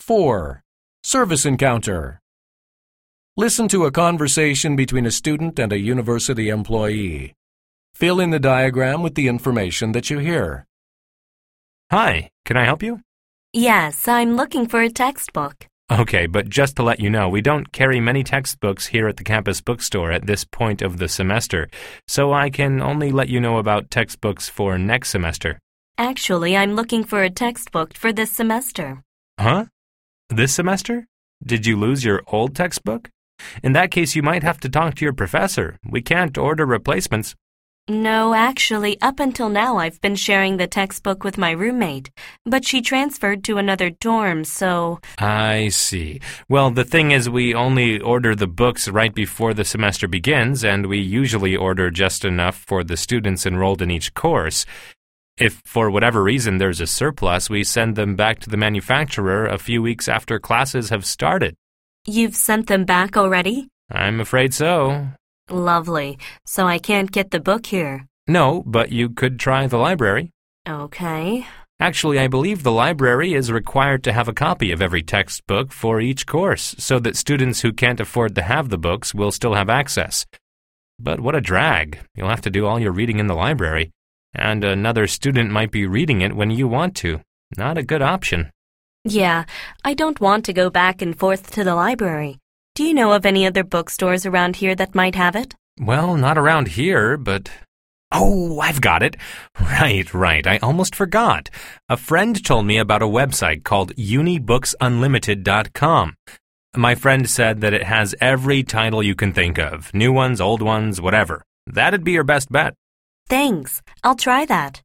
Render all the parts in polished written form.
4. Service encounter. Listen to a conversation between a student and a university employee. Fill in the diagram with the information that you hear. Hi, can I help you? Yes, I'm looking for a textbook. Okay, but just to let you know, we don't carry many textbooks here at the campus bookstore at this point of the semester, so I can only let you know about textbooks for next semester. Actually, I'm looking for a textbook for this semester. Huh? This semester? Did you lose your old textbook? In that case, you might have to talk to your professor. We can't order replacements. No, actually, up until now I've been sharing the textbook with my roommate, but she transferred to another dorm, so... I see. Well, the thing is we only order the books right before the semester begins, and we usually order just enough for the students enrolled in each course. If for whatever reason there's a surplus, we send them back to the manufacturer a few weeks after classes have started. You've sent them back already? I'm afraid so. Lovely. So I can't get the book here. No, but you could try the library. Okay. Actually, I believe the library is required to have a copy of every textbook for each course, so that students who can't afford to have the books will still have access. But what a drag. You'll have to do all your reading in the library, and another student might be reading it when you want to. Not a good option. Yeah, I don't want to go back and forth to the library. Do you know of any other bookstores around here that might have it? Well, not around here, but... Oh, I've got it. Right. I almost forgot. A friend told me about a website called UniBooksUnlimited.com. My friend said that it has every title you can think of. New ones, old ones, whatever. That'd be your best bet. Thanks. I'll try that.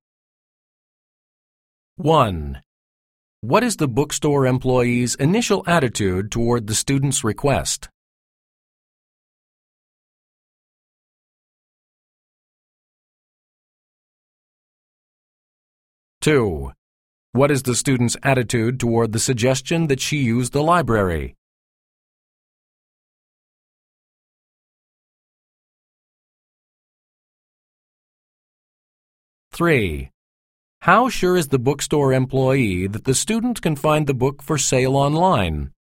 1. What is the bookstore employee's initial attitude toward the student's request? Two. What is the student's attitude toward the suggestion that she use the library? 3. How sure is the bookstore employee that the student can find the book for sale online?